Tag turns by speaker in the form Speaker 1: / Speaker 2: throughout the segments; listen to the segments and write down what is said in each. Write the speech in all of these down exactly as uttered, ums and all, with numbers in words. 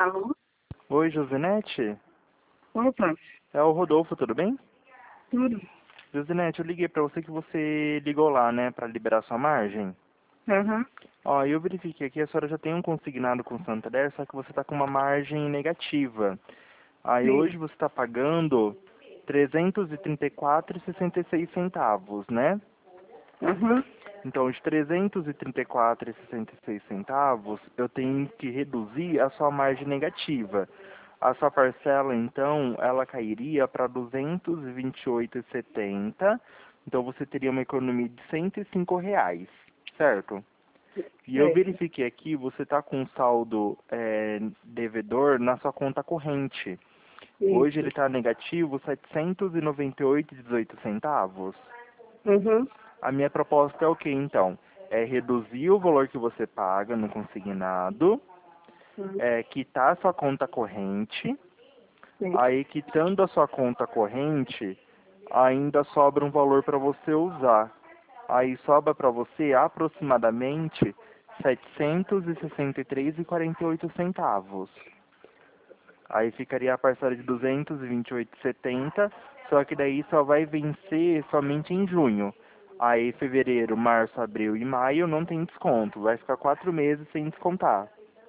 Speaker 1: Alô?
Speaker 2: Oi, Josinete?
Speaker 1: Opa,
Speaker 2: É o Rodolfo, tudo bem?
Speaker 1: tudo.
Speaker 2: Josinete, eu liguei pra você que você ligou lá, né, pra liberar sua margem.
Speaker 1: Aham.
Speaker 2: Ó, eu verifiquei aqui, a senhora já tem um consignado com o Santander, só que você tá com uma margem negativa. Aí
Speaker 1: Sim.
Speaker 2: hoje você tá pagando trezentos e trinta e quatro reais e sessenta e seis centavos, né?
Speaker 1: Aham.
Speaker 2: Então, de trezentos e trinta e quatro reais e sessenta e seis centavos, eu tenho que reduzir a sua margem negativa. A sua parcela, então, ela cairia para duzentos e vinte e oito reais e setenta centavos. Então, você teria uma economia de cento e cinco reais, certo? E eu
Speaker 1: Certo.
Speaker 2: verifiquei aqui, você está com um saldo é, devedor na sua conta corrente. Hoje ele
Speaker 1: Isso.
Speaker 2: está negativo setecentos e noventa e oito reais e dezoito centavos.
Speaker 1: Uhum.
Speaker 2: A minha proposta é o que, então? É reduzir o valor que você paga no consignado,
Speaker 1: Uhum.
Speaker 2: é, quitar a sua conta corrente,
Speaker 1: Sim.
Speaker 2: aí quitando a sua conta corrente, ainda sobra um valor para você usar. Aí sobra para você aproximadamente setecentos e sessenta e três reais e quarenta e oito centavos. Aí ficaria a parcela de duzentos e vinte e oito reais e setenta centavos, só que daí só vai vencer somente em junho. Aí fevereiro, março, abril e maio não tem desconto, vai ficar quatro meses sem descontar,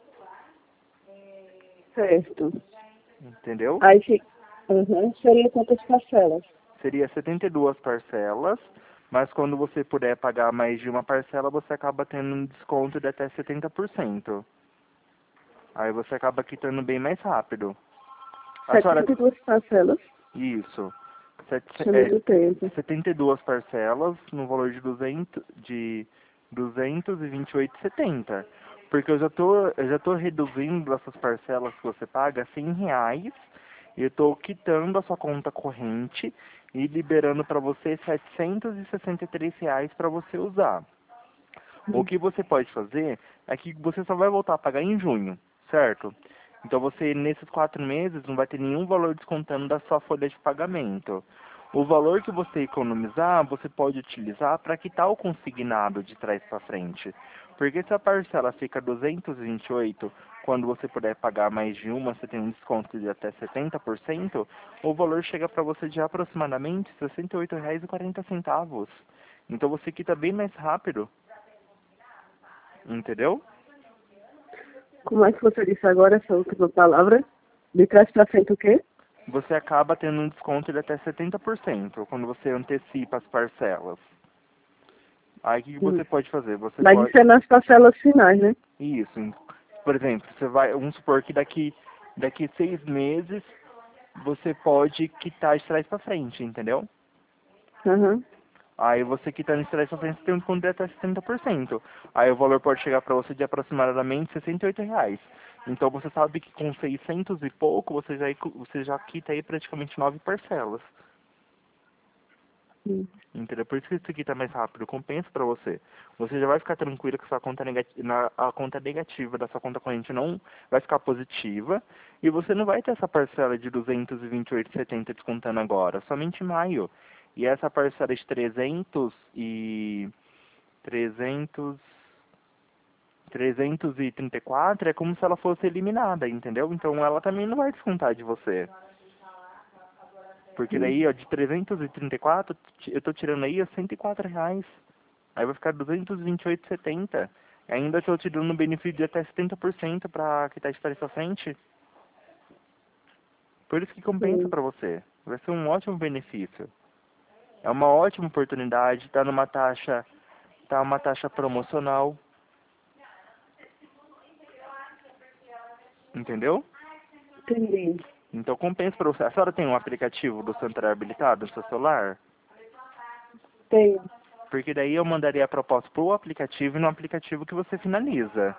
Speaker 1: Certo.
Speaker 2: entendeu?
Speaker 1: Aí fi- uhum. Seria quantas parcelas?
Speaker 2: Seria setenta e duas parcelas, mas quando você puder pagar mais de uma parcela, você acaba tendo um desconto de até setenta por cento. Aí você acaba quitando bem mais rápido. A senhora,
Speaker 1: setenta e duas parcelas.
Speaker 2: isso, sete-
Speaker 1: Isso é
Speaker 2: é,
Speaker 1: muito tempo.
Speaker 2: setenta e duas parcelas no valor de duzentos, de duzentos e vinte e oito reais e setenta centavos. Porque eu já tô, eu já tô reduzindo essas parcelas que você paga a cem reais e eu estou quitando a sua conta corrente e liberando para você setecentos e sessenta e três reais para você usar. O
Speaker 1: Hum.
Speaker 2: que você pode fazer é que você só vai voltar a pagar em junho, certo? Então você, nesses quatro meses, não vai ter nenhum valor descontando da sua folha de pagamento. O valor que você economizar, você pode utilizar para quitar o consignado de trás para frente. Porque se a parcela fica duzentos e vinte e oito, quando você puder pagar mais de uma, você tem um desconto de até setenta por cento, o valor chega para você de aproximadamente sessenta e oito reais e quarenta centavos. Então você quita bem mais rápido. Entendeu?
Speaker 1: Como é que você disse agora essa última palavra? De trás pra frente o quê?
Speaker 2: Você acaba tendo um desconto de até setenta por cento quando você antecipa as parcelas. Aí o que
Speaker 1: Hum.
Speaker 2: você pode fazer? Você
Speaker 1: Mas
Speaker 2: pode.
Speaker 1: isso é nas parcelas finais, né?
Speaker 2: Isso. em- Por exemplo, você vai. Vamos supor que daqui, daqui seis meses você pode quitar de trás para frente, entendeu?
Speaker 1: Aham.
Speaker 2: Aí você quitando de trás para frente, você tem um desconto de até setenta por cento. Aí o valor pode chegar para você de aproximadamente sessenta e oito reais. Então você sabe que com seiscentos e pouco você já, você já quita aí praticamente nove parcelas.
Speaker 1: Hum.
Speaker 2: Entendeu? Por isso que isso aqui tá mais rápido, compensa pra você. Você já vai ficar tranquilo que sua conta negativa, na, a conta negativa da sua conta corrente não vai ficar positiva e você não vai ter essa parcela de duzentos e vinte e oito reais e setenta centavos descontando agora, somente em maio. E essa parcela de trezentos e trezentos trezentos e trinta e quatro é como se ela fosse eliminada, entendeu? Então ela também não vai descontar de você. Porque
Speaker 1: Hum.
Speaker 2: daí, ó, de trezentos e trinta e quatro, eu tô tirando aí ó, cento e quatro reais. Aí vai ficar duzentos e vinte e oito reais e setenta centavos. Ainda estou te dando um benefício de até setenta por cento para quitar de trás pra frente. Por isso que compensa
Speaker 1: Sim.
Speaker 2: para você. Vai ser um ótimo benefício. É uma ótima oportunidade, tá numa taxa, tá uma taxa promocional, entendeu?
Speaker 1: Entendi.
Speaker 2: Então compensa para você. A senhora tem um aplicativo do Santander habilitado no seu celular?
Speaker 1: Tenho.
Speaker 2: Porque daí eu mandaria a proposta pro aplicativo e no aplicativo que você finaliza.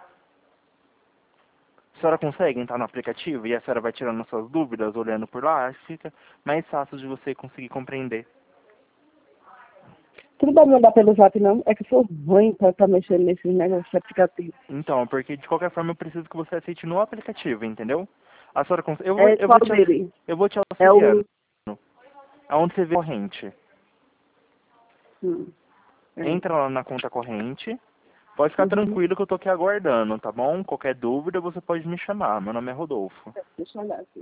Speaker 2: A senhora consegue entrar no aplicativo e a senhora vai tirando suas dúvidas, olhando por lá, acho que fica mais fácil de você conseguir compreender.
Speaker 1: Tu não vai mandar pelo zap, não? É que eu sou ruim pra estar mexendo nesses negócios aplicativos.
Speaker 2: Então, porque de qualquer forma eu preciso que você aceite no aplicativo, entendeu? A senhora consegue. Eu vou,
Speaker 1: É
Speaker 2: eu vou
Speaker 1: qual
Speaker 2: te, aux-
Speaker 1: dele?
Speaker 2: eu vou te
Speaker 1: É
Speaker 2: auxiliando.
Speaker 1: o...
Speaker 2: Aonde você vê a corrente.
Speaker 1: Hum. É.
Speaker 2: Entra lá na conta corrente. Pode ficar
Speaker 1: Uhum.
Speaker 2: tranquilo que eu tô aqui aguardando, tá bom? Qualquer dúvida você pode me chamar. Meu nome é Rodolfo.
Speaker 1: Deixa eu olhar aqui.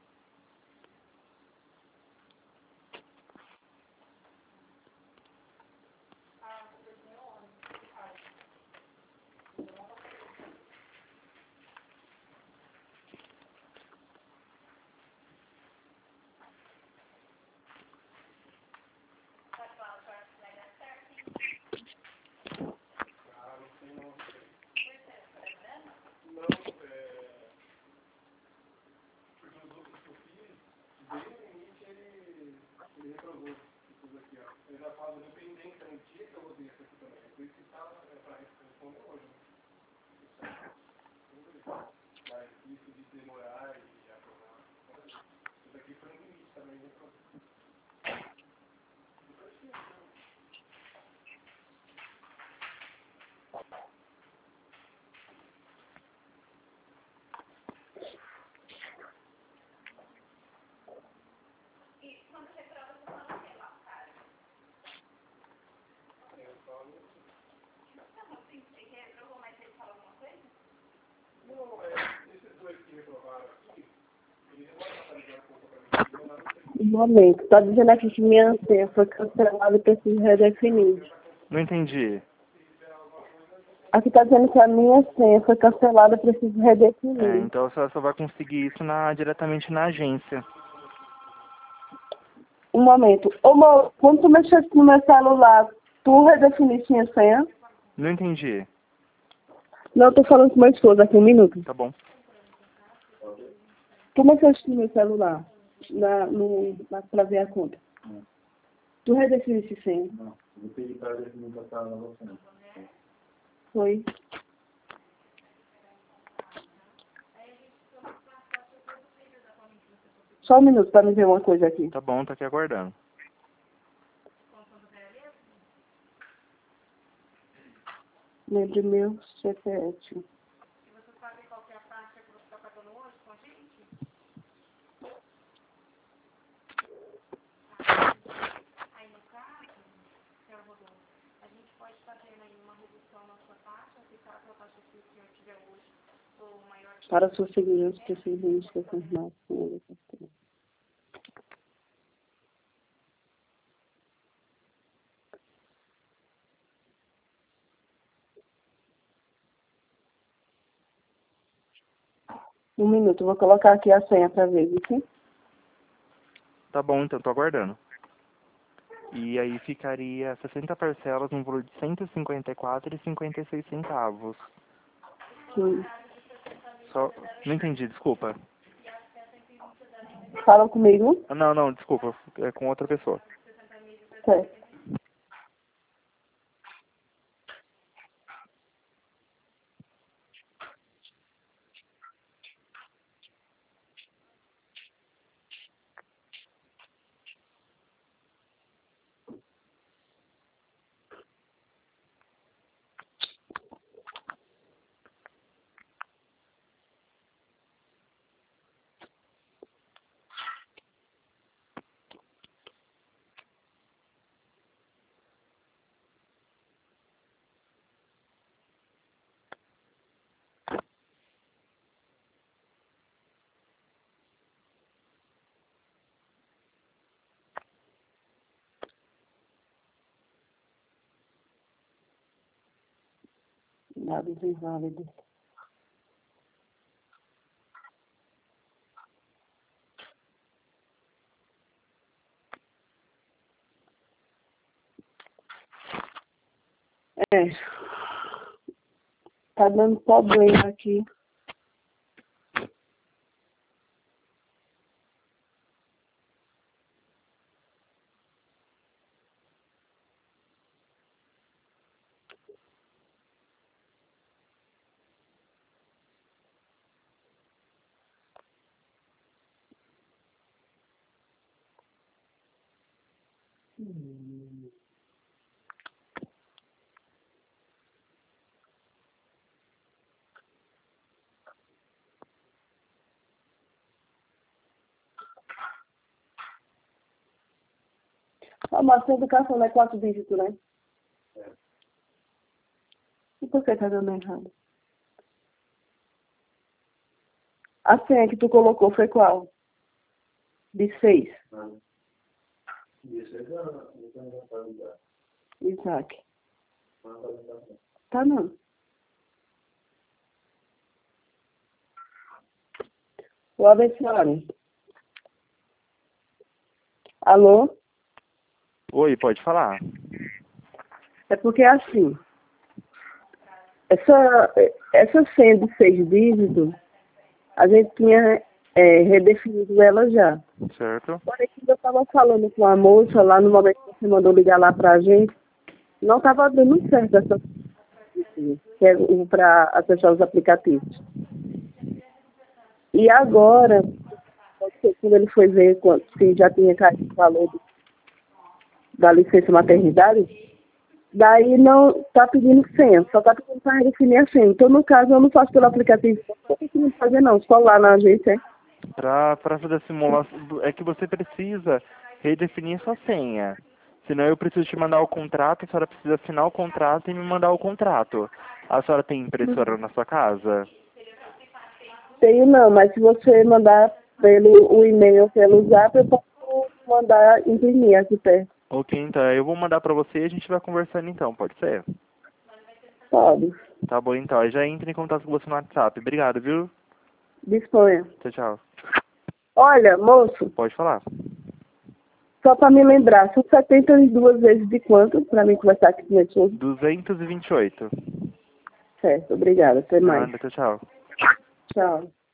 Speaker 1: Um momento. Tá dizendo aqui que minha senha foi cancelada e preciso redefinir.
Speaker 2: Não entendi.
Speaker 1: Aqui tá dizendo que a minha senha foi cancelada e preciso
Speaker 2: É,
Speaker 1: redefinir.
Speaker 2: então você só vai conseguir isso na, diretamente na agência.
Speaker 1: Um momento. Ô, Mo, quando tu mexesse no meu celular, tu redefiniste minha senha?
Speaker 2: Não entendi.
Speaker 1: Não, eu tô falando com meu esposo aqui, um minuto.
Speaker 2: Tá bom.
Speaker 1: Tu mexeste no meu celular, na, no, na, pra ver a conta. Tu redefiniste senha?
Speaker 3: Não, eu pedi para definir para estar na você.
Speaker 1: Foi. Só um minuto pra me ver uma coisa aqui.
Speaker 2: Tá bom, tá aqui aguardando.
Speaker 1: Lembre meu C P F. Para sua segurança, preciso iniciar com informação. Um minuto, eu vou colocar aqui a senha pra ver, viu?
Speaker 2: Tá bom, então tô aguardando. E aí ficaria sessenta parcelas no valor de cento e cinquenta e quatro reais e cinquenta e seis centavos.
Speaker 1: Sim.
Speaker 2: Só... Não entendi, desculpa.
Speaker 1: Fala comigo.
Speaker 2: Ah, não, não, desculpa. É com outra pessoa.
Speaker 1: Certo. Dados inválidos. É. Tá dando problema aqui. Hum. Ah, mas a educação não é quatro dígitos, né?
Speaker 3: É.
Speaker 1: Então Por que tá dando errado? A senha que tu colocou foi qual? De seis.
Speaker 3: Isso é já, não tem vontade de dar.
Speaker 1: Isaac.
Speaker 3: Não vai dar certo.
Speaker 1: Tá não. O abençoado. Alô?
Speaker 2: Oi, pode falar.
Speaker 1: É porque é assim. Essa, essa senha de seis dígitos, a gente tinha é, redefinido ela já.
Speaker 2: Certo?
Speaker 1: Porém, quando eu estava falando com a moça lá no momento que você mandou ligar lá pra gente, não estava dando certo essa que é para acessar os aplicativos. E agora, quando ele foi ver quando, se já tinha caído o valor do, da licença maternidade, daí não está pedindo senha, só está pedindo para redefinir a senha. Então, no caso, eu não faço pelo aplicativo. Não tem que não fazer não, só lá na agência.
Speaker 2: Para fazer a simulação, é que você precisa redefinir sua senha. Senão eu preciso te mandar o contrato, a senhora precisa assinar o contrato e me mandar o contrato. A senhora tem impressora na sua casa?
Speaker 1: Tenho não, mas se você mandar pelo o e-mail, pelo zap, eu posso mandar imprimir aqui perto.
Speaker 2: Ok, então eu vou mandar pra você e a gente vai conversando então, pode ser?
Speaker 1: Pode.
Speaker 2: Tá bom então, aí já entra em contato com você no WhatsApp. Obrigado, viu?
Speaker 1: Disponha.
Speaker 2: Tchau, tchau.
Speaker 1: Olha, moço,
Speaker 2: Pode falar.
Speaker 1: só para me lembrar, são setenta e duas vezes de quanto para mim conversar aqui com o senhor?
Speaker 2: duzentos e vinte e oito.
Speaker 1: Certo, obrigada. Até mais.
Speaker 2: Nada, tchau, tchau.
Speaker 1: Tchau.